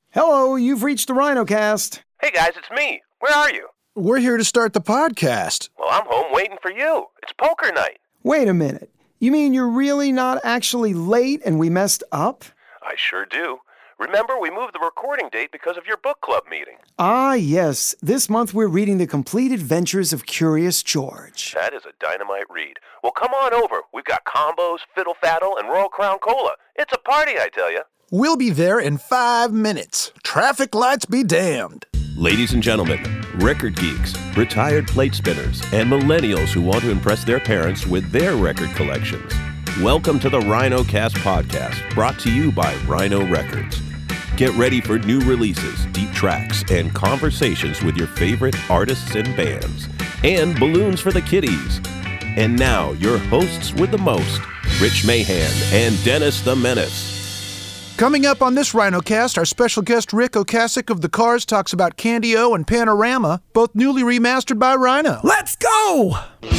Hello, you've reached the RhinoCast. Hey guys, it's me. Where are you? We're here to start the podcast. Well, I'm home waiting for you. It's poker night. Wait a minute. You mean you're really not actually late and we messed up? I sure do. Remember, we moved the recording date because of your book club meeting. Ah, yes. This month we're reading The Complete Adventures of Curious George. That is a dynamite read. Well, come on over. We've got combos, fiddle faddle, and Royal Crown Cola. It's a party, I tell you. We'll be there in 5 minutes. Traffic lights be damned. Ladies and gentlemen, record geeks, retired plate spinners, and millennials who want to impress their parents with their record collections. Welcome to the RhinoCast podcast, brought to you by Rhino Records. Get ready for new releases, deep tracks, and conversations with your favorite artists and bands, and balloons for the kiddies. And now, your hosts with the most, Rich Mahan and Dennis the Menace. Coming up on this RhinoCast, our special guest Ric Ocasek of The Cars talks about Candy-O and Panorama, both newly remastered by Rhino. Let's go!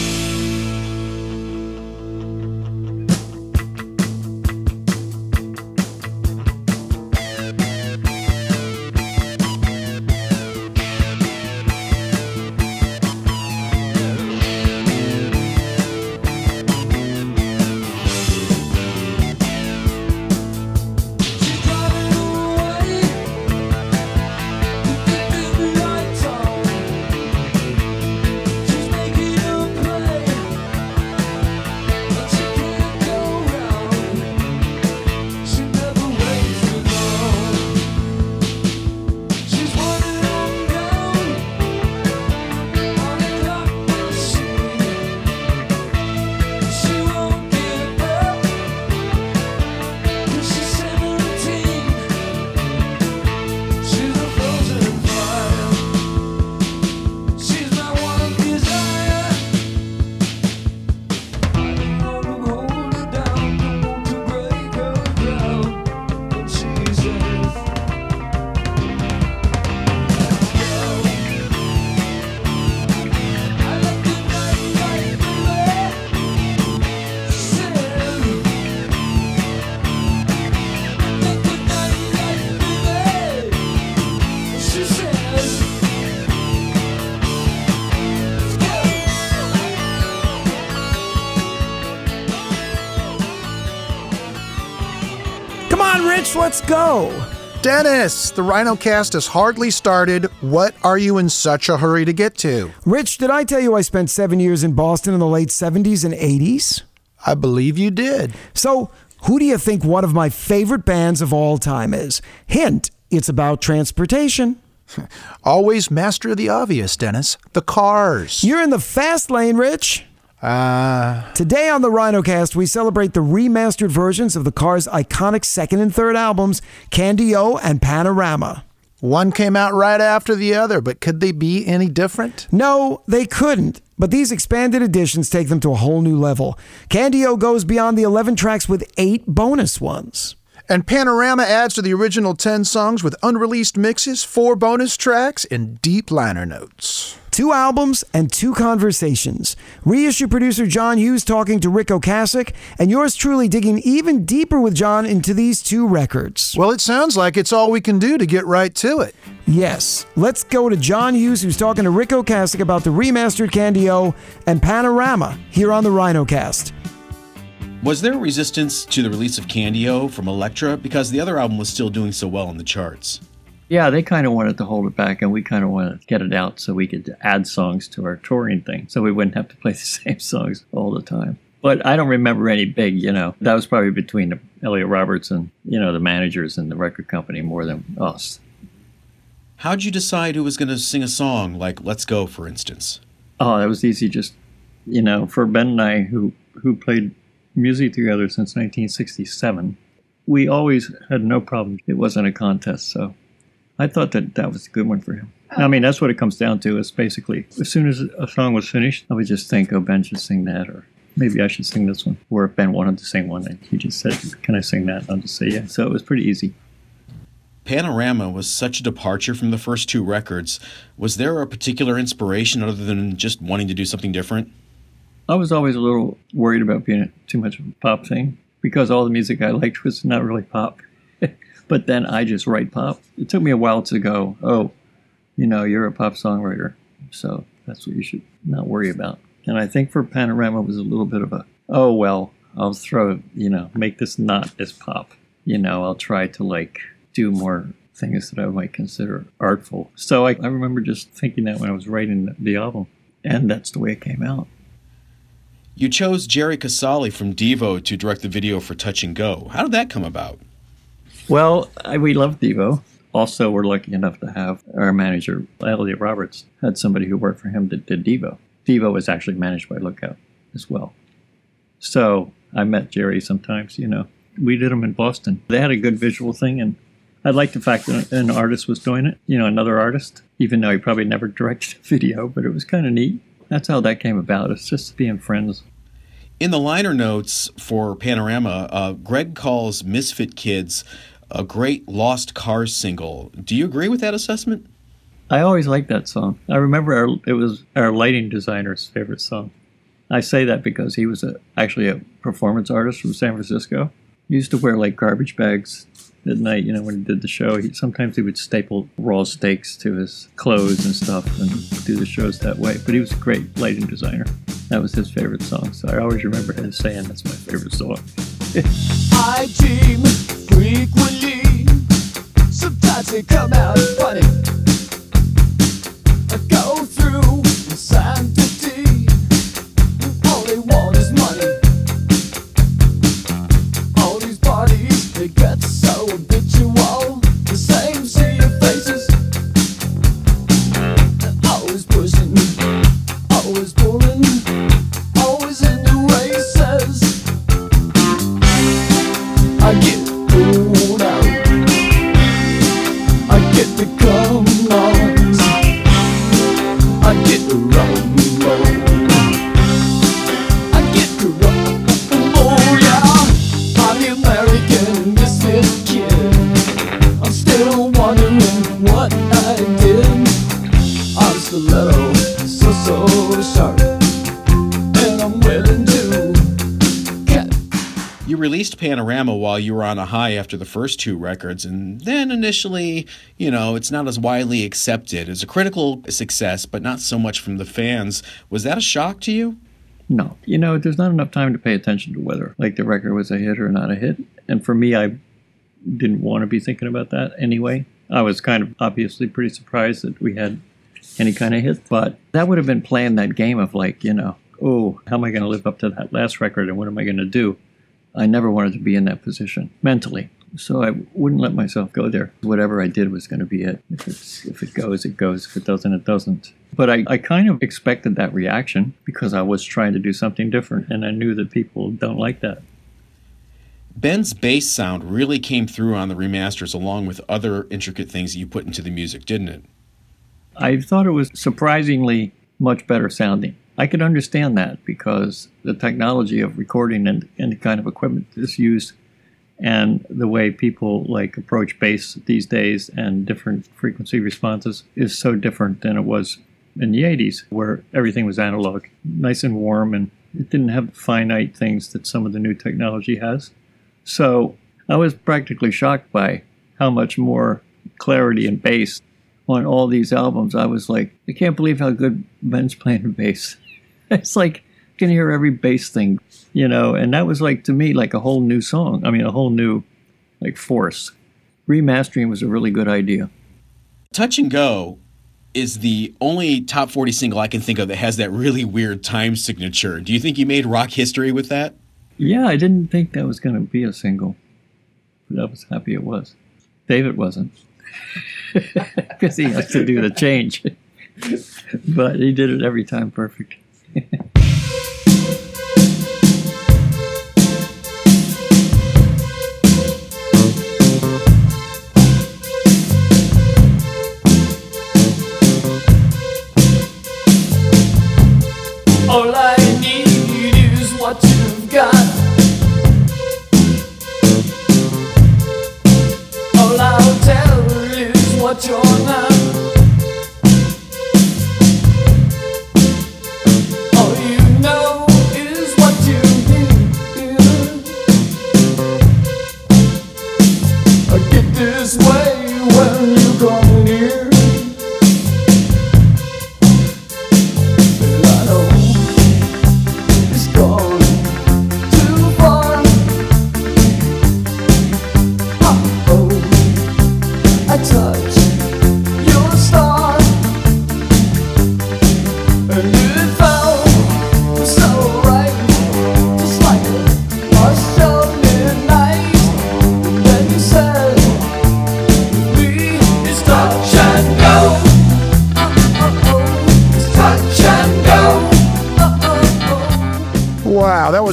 Let's go. Dennis, the RhinoCast has hardly started. What are you in such a hurry to get to? Rich, did I tell you I spent 7 years in Boston in the late 70s and 80s? I believe you did. So, who do you think one of my favorite bands of all time is? Hint, it's about transportation. Always master the obvious, Dennis. The Cars. You're in the fast lane, Rich. Today on the RhinoCast, we celebrate the remastered versions of the Cars' iconic second and third albums, Candy-O and Panorama. One came out right after the other, but could they be any different? No, they couldn't. But these expanded editions take them to a whole new level. Candy-O goes beyond the 11 tracks with 8 bonus ones. And Panorama adds to the original 10 songs with unreleased mixes, 4 bonus tracks, and deep liner notes. 2 albums and 2 conversations. Reissue producer John Hughes talking to Ric Ocasek, and yours truly digging even deeper with John into these 2 records. Well, it sounds like it's all we can do to get right to it. Yes. Let's go to John Hughes, who's talking to Ric Ocasek about the remastered Candy-O and Panorama here on the RhinoCast. Was there resistance to the release of Candy-O from Elektra because the other album was still doing so well in the charts? Yeah, they kind of wanted to hold it back, and we kind of wanted to get it out so we could add songs to our touring thing, so we wouldn't have to play the same songs all the time. But I don't remember any big, that was probably between Elliot Roberts and, the managers and the record company more than us. How'd you decide who was going to sing a song like Let's Go, for instance? Oh, that was easy. Just, for Ben and I, who played music together since 1967, we always had no problem. It wasn't a contest, so I thought that was a good one for him. I mean, that's what it comes down to, is basically, as soon as a song was finished, I would just think, oh, Ben should sing that, or maybe I should sing this one. Or if Ben wanted to sing one, and he just said, can I sing that? And I'll just say yeah. So it was pretty easy. Panorama was such a departure from the first 2 records. Was there a particular inspiration other than just wanting to do something different? I was always a little worried about being too much of a pop thing, because all the music I liked was not really pop. But then I just write pop. It took me a while to go, oh, you're a pop songwriter, so that's what you should not worry about. And I think for Panorama was a little bit of a, oh, well, I'll throw, make this not as pop. I'll try to do more things that I might consider artful. So I remember just thinking that when I was writing the album, and that's the way it came out. You chose Jerry Casale from Devo to direct the video for Touch and Go. How did that come about? Well, we love Devo. Also, we're lucky enough to have our manager, Elliot Roberts, had somebody who worked for him that did Devo. Devo was actually managed by Lookout as well. So I met Jerry sometimes, We did them in Boston. They had a good visual thing, and I liked the fact that an artist was doing it, another artist, even though he probably never directed a video, but it was kind of neat. That's how that came about. It's just being friends. In the liner notes for Panorama, Greg calls Misfit Kids a great Lost Cars single. Do you agree with that assessment? I always liked that song. I remember it was our lighting designer's favorite song. I say that because he was actually a performance artist from San Francisco. He used to wear garbage bags at night, when he did the show. Sometimes he would staple raw steaks to his clothes and stuff and do the shows that way. But he was a great lighting designer. That was his favorite song. So I always remember him saying that's my favorite song. I dream frequently. Sometimes they come out funny. I go through insanity. All they want is money. All these parties, they get so habitual. The same sea of faces. Always pushing, always pulling, always in the races. I get pulled out. I get the come-ons. I get the rumble. I get the rumble, yeah. I'm the American misfit kid. I'm still wondering what I did. I'm stiletto, so sharp, and I'm willing to cut. You released Panorama while you were on a high after the first two records, and then initially, it's not as widely accepted. It's a critical success, but not so much from the fans. Was that a shock to you? No. There's not enough time to pay attention to whether the record was a hit or not a hit. And for me, I didn't want to be thinking about that anyway. I was kind of obviously pretty surprised that we had any kind of hit, but that would have been playing that game of oh, how am I going to live up to that last record and what am I going to do? I never wanted to be in that position mentally. So I wouldn't let myself go there. Whatever I did was going to be it. If it goes, it goes. If it doesn't, it doesn't. But I kind of expected that reaction because I was trying to do something different, and I knew that people don't like that. Ben's bass sound really came through on the remasters along with other intricate things that you put into the music, didn't it? I thought it was surprisingly much better sounding. I could understand that because the technology of recording and the kind of equipment that's used and the way people approach bass these days and different frequency responses is so different than it was in the 80s, where everything was analog, nice and warm, and it didn't have finite things that some of the new technology has. So I was practically shocked by how much more clarity and bass on all these albums. I was like, I can't believe how good Ben's playing bass. It's like you can hear every bass thing, and that was to me a whole new song. I mean, a whole new force. Remastering was a really good idea. Touch and Go is the only top 40 single I can think of that has that really weird time signature. Do you think you made rock history with that? Yeah, I didn't think that was going to be a single, but I was happy it was. David wasn't, because he has to do the change, but he did it every time perfect. All I need is what you've got. All I'll tell is what you're not. All you know is what you hear. I get the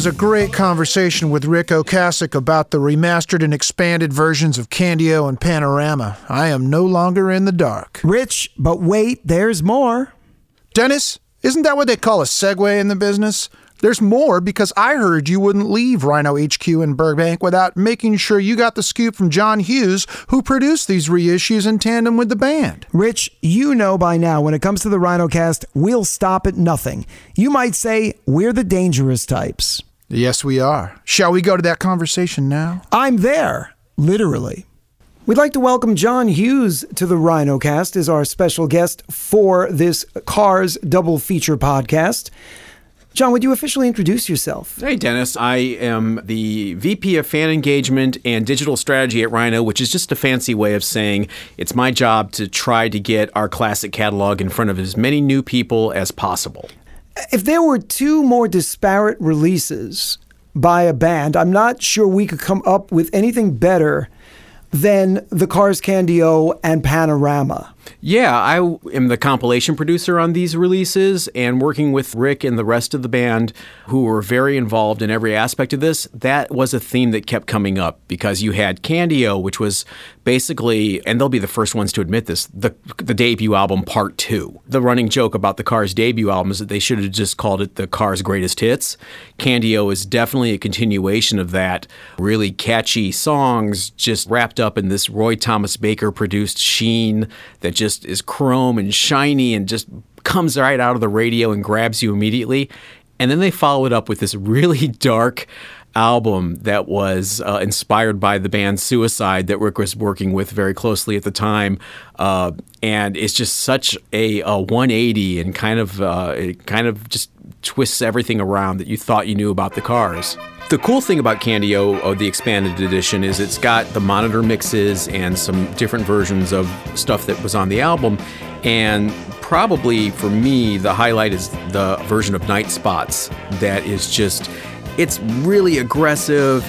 was a great conversation with Rick Ocasek about the remastered and expanded versions of Candio and Panorama. I am no longer in the dark. Rich, but wait, there's more. Dennis, isn't that what they call a segue in the business? There's more, because I heard you wouldn't leave Rhino HQ in Burbank without making sure you got the scoop from John Hughes, who produced these reissues in tandem with the band. Rich, you know by now when it comes to the RhinoCast, we'll stop at nothing. You might say we're the dangerous types. Yes, we are. Shall we go to that conversation now? I'm there, literally. We'd like to welcome John Hughes to the RhinoCast as our special guest for this Cars Double Feature podcast. John, would you officially introduce yourself? Hey, Dennis. I am the VP of Fan Engagement and Digital Strategy at Rhino, which is just a fancy way of saying it's my job to try to get our classic catalog in front of as many new people as possible. If there were two more disparate releases by a band, I'm not sure we could come up with anything better than the Cars Candio and Panorama. Yeah, I am the compilation producer on these releases, and working with Rick and the rest of the band who were very involved in every aspect of this, that was a theme that kept coming up because you had Candio, which was basically, and they'll be the first ones to admit this, the debut album part 2. The running joke about the Cars debut album is that they should have just called it the Cars Greatest Hits. Candio is definitely a continuation of that. Really catchy songs just wrapped up in this Roy Thomas Baker produced sheen that just is chrome and shiny and just comes right out of the radio and grabs you immediately. And then they followed up with this really dark album that was inspired by the band Suicide that Rick was working with very closely at the time. And it's just such a 180 and it kind of just twists everything around that you thought you knew about the Cars. The cool thing about Candio, the expanded edition, is it's got the monitor mixes and some different versions of stuff that was on the album. And probably for me, the highlight is the version of Night Spots that is just, it's really aggressive.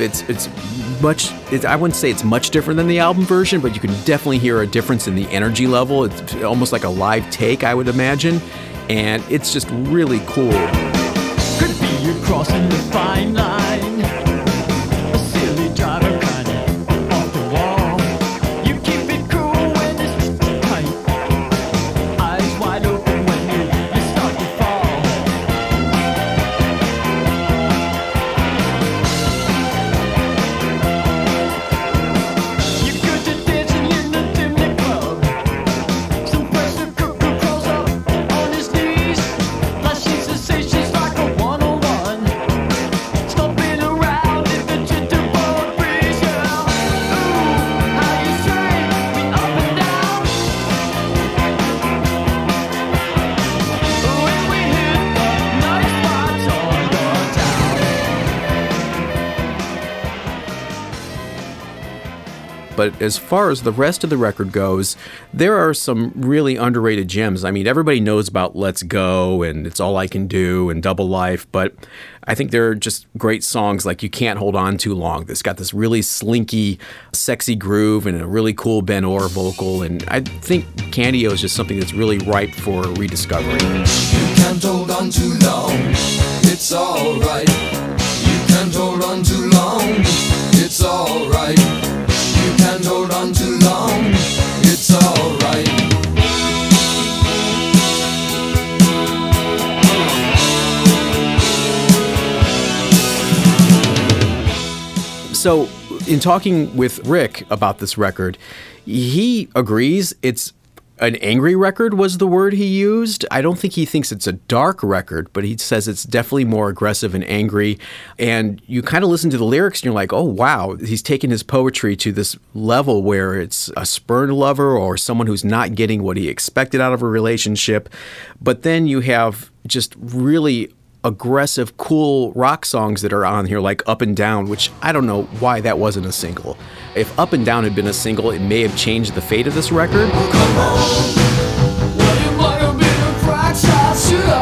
I wouldn't say it's much different than the album version, but you can definitely hear a difference in the energy level. It's almost like a live take, I would imagine. And it's just really cool. Could be you crossing the fine line. A silly driver kind of off the wall. You keep it cool when it's tight. Eyes wide open when you start to fall. You go to dancing in the chimney club. Some pressure cooker crawls up on his knees. Flashing sensations like a 101. Stomping around in the jitterbug breeze, yeah. Ooh, how you sway me up and down. When we hit the night spots on the town. But as far as the rest of the record goes, there are some really underrated gems. I mean, everybody knows about Let's Go and It's All I Can Do and Double Life, but I think there are just great songs like You Can't Hold On Too Long. That's got this really slinky, sexy groove and a really cool Ben Orr vocal. And I think Candio is just something that's really ripe for rediscovery. You can't hold on too long, it's alright. You can't hold on too long, it's alright. You can't hold on too long, it's alright. So, in talking with Rick about this record, he agrees it's an angry record was the word he used. I don't think he thinks it's a dark record, but he says it's definitely more aggressive and angry. And you kind of listen to the lyrics and you're like, oh, wow, he's taken his poetry to this level where it's a spurned lover or someone who's not getting what he expected out of a relationship. But then you have just really aggressive, cool rock songs that are on here, like Up and Down, which I don't know why that wasn't a single. If Up and Down had been a single, it may have changed the fate of this record. Oh, come on. Well, you might have been a crack shot shooter.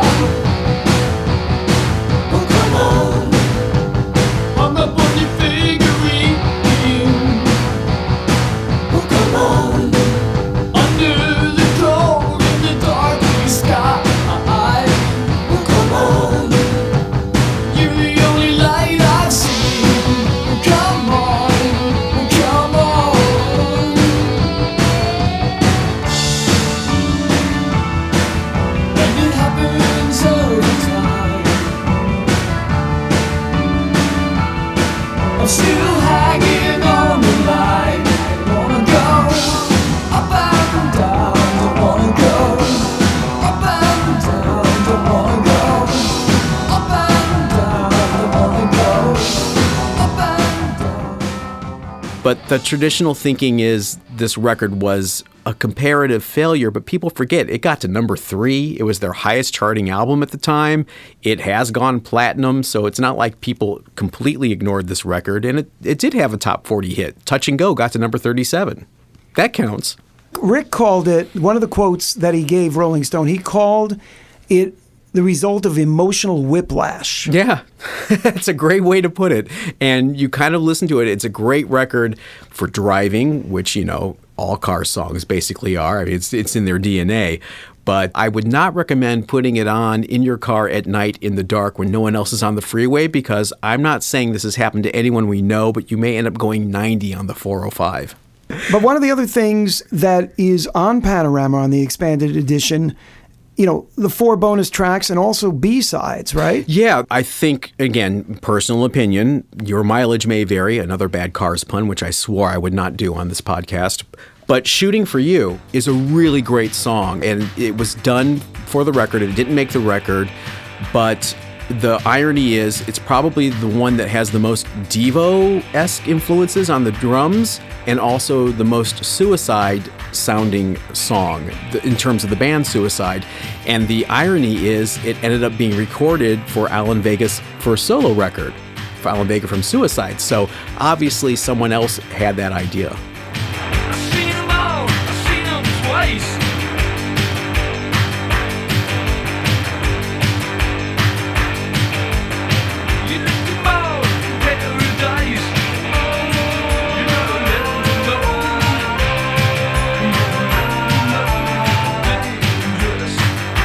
Oh, come on. I'm up on your figurine. Oh, come on. Under the cold in the dark blue sky. Oh, come on. You're the only light I'm still hanging on the line. Wanna go up and down, don't wanna go up and down, don't wanna go up and down, don't wanna go up and down. But the traditional thinking is this record was a comparative failure, but people forget it got to number 3. It was their highest charting album at the time. It has gone platinum, so it's not like people completely ignored this record. And it did have a top 40 hit. Touch and Go got to number 37. That counts. Rick called it, one of the quotes that he gave Rolling Stone, he called it the result of emotional whiplash. Yeah, that's a great way to put it. And you kind of listen to it. It's a great record for driving, which, you know, all car songs basically are. I mean, it's in their DNA. But I would not recommend putting it on in your car at night in the dark when no one else is on the freeway, because I'm not saying this has happened to anyone we know, but you may end up going 90 on the 405. But one of the other things that is on Panorama on the expanded edition, you know, the 4 bonus tracks and also B-sides, right? Yeah, I think, again, personal opinion, your mileage may vary, another bad Cars pun, which I swore I would not do on this podcast. But Shooting for You is a really great song, and it was done for the record. It didn't make the record, but the irony is it's probably the one that has the most Devo-esque influences on the drums and also the most Suicide-sounding song in terms of the band Suicide. And the irony is it ended up being recorded for Alan Vega's first solo record, for Alan Vega from Suicide. So obviously someone else had that idea. I've seen them all, I've seen them twice. You let them all in paradise. You never let them know. You never let them know. Dangerous.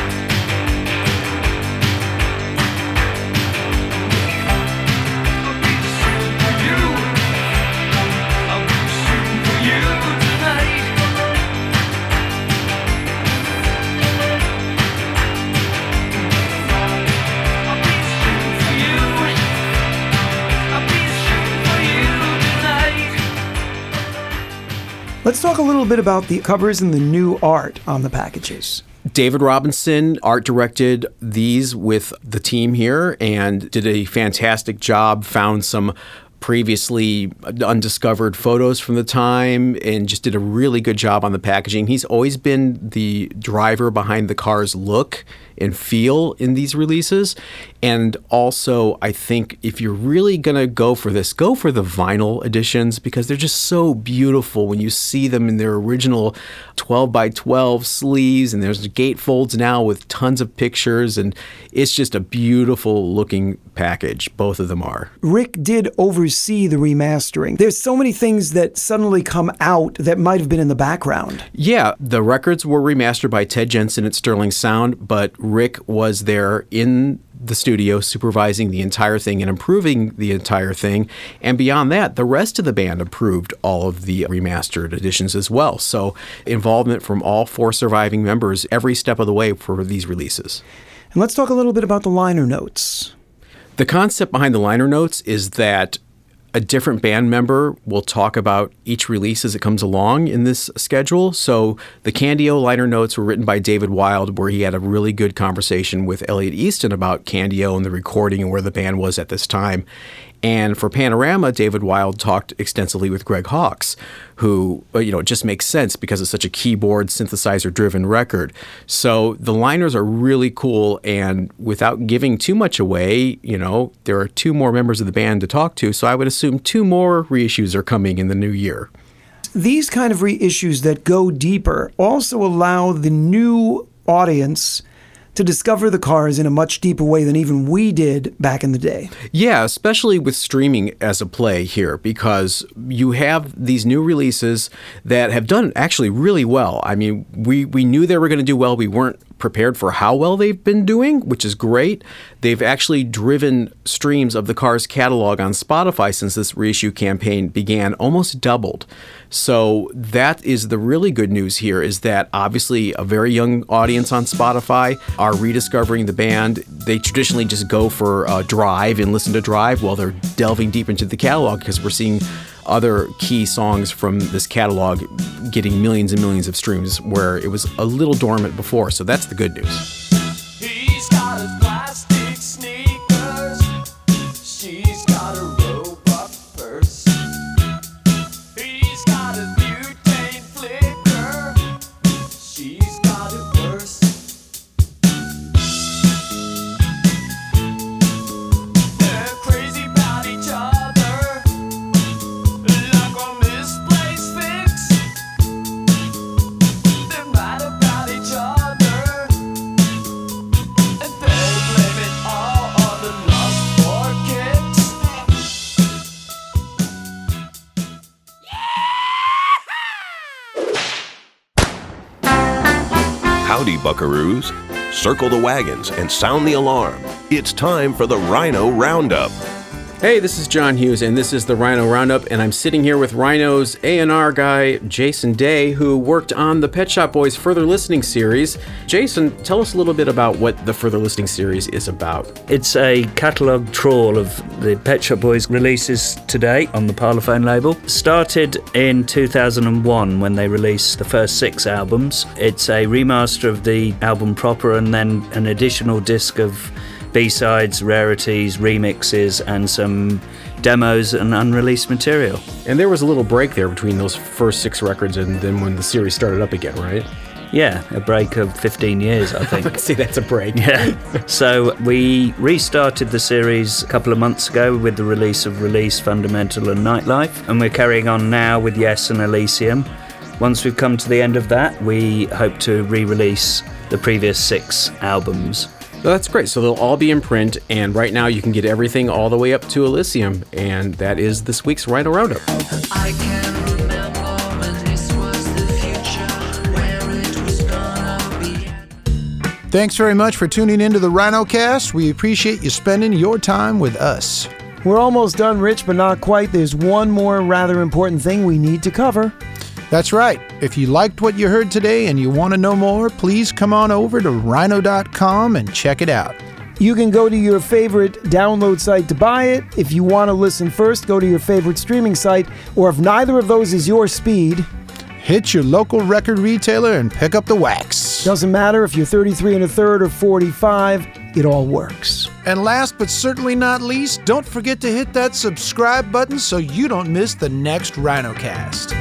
I'll be shooting for you. I'll be shooting for you tonight. I'll be shooting for you. I'll be shooting for you tonight. Let's talk a little bit about the covers and the new art on the packages. David Robinson art directed these with the team here and did a fantastic job, found some previously undiscovered photos from the time and just did a really good job on the packaging. He's always been the driver behind the car's look and feel in these releases. And also, I think if you're really going to go for this, go for the vinyl editions because they're just so beautiful when you see them in their original 12 by 12 sleeves, and there's gatefolds now with tons of pictures, and it's just a beautiful looking package. Both of them are. Rick did oversee the remastering. There's so many things that suddenly come out that might have been in the background. Yeah, the records were remastered by Ted Jensen at Sterling Sound, but Rick was there in the studio supervising the entire thing and improving the entire thing. And beyond that, the rest of the band approved all of the remastered editions as well. So involvement from all 4 surviving members every step of the way for these releases. And let's talk a little bit about the liner notes. The concept behind the liner notes is that a different band member will talk about each release as it comes along in this schedule. So the Candio liner notes were written by David Wild, where he had a really good conversation with Elliot Easton about Candio and the recording and where the band was at this time. And for Panorama, David Wild talked extensively with Greg Hawkes, who, it just makes sense because it's such a keyboard synthesizer-driven record. So the liners are really cool, and without giving too much away, there are 2 more members of the band to talk to, so I would assume 2 more reissues are coming in the new year. These kind of reissues that go deeper also allow the new audience to discover the Cars in a much deeper way than even we did back in the day. Yeah, especially with streaming as a play here, because you have these new releases that have done actually really well. I mean, we knew they were going to do well. We weren't prepared for how well they've been doing, which is great. They've actually driven streams of the Cars catalog on Spotify since this reissue campaign began, almost doubled. So that is the really good news here, is that obviously a very young audience on Spotify are rediscovering the band. They traditionally just go for a drive and listen to Drive while they're delving deep into the catalog, because we're seeing other key songs from this catalog getting millions and millions of streams where it was a little dormant before. So that's the good news. He's got his plastic sneakers. She's got a robot purse. He's got his butane flicker. She's got it worse. They're crazy about each other, like a misplaced fix. They're mad about each other, and they blame it all on the lust for kicks. Howdy, buckaroos. Circle the wagons and sound the alarm. It's time for the Rhino Roundup. Hey, this is John Hughes, and this is the Rhino Roundup, and I'm sitting here with Rhino's A&R guy, Jason Day, who worked on the Pet Shop Boys Further Listening series. Jason, tell us a little bit about what the Further Listening series is about. It's a catalogue trawl of the Pet Shop Boys releases to date on the Parlophone label. Started in 2001 when they released the first 6 albums. It's a remaster of the album proper and then an additional disc of B-sides, rarities, remixes, and some demos and unreleased material. And there was a little break there between those first 6 records and then when the series started up again, right? Yeah, a break of 15 years, I think. See, that's a break. Yeah. So we restarted the series a couple of months ago with the release of Release, Fundamental and Nightlife, and we're carrying on now with Yes and Elysium. Once we've come to the end of that, we hope to re-release the previous 6 albums. So that's great. So they'll all be in print, and right now you can get everything all the way up to Elysium, and that is this week's Rhino Roundup. I can remember when this was the future, where it was gonna be. Thanks very much for tuning into the RhinoCast. We appreciate you spending your time with us. We're almost done, Rich, but not quite. There's one more rather important thing we need to cover. That's right. If you liked what you heard today and you want to know more, please come on over to rhino.com and check it out. You can go to your favorite download site to buy it. If you want to listen first, go to your favorite streaming site. Or if neither of those is your speed, hit your local record retailer and pick up the wax. Doesn't matter if you're 33 1/3 or 45, it all works. And last but certainly not least, don't forget to hit that subscribe button so you don't miss the next RhinoCast.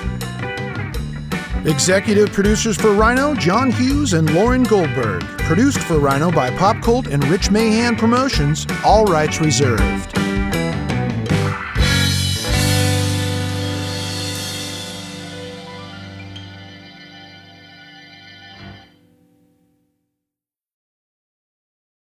Executive producers for Rhino, John Hughes and Lauren Goldberg. Produced for Rhino by Pop Cult and Rich Mahan Promotions, all rights reserved.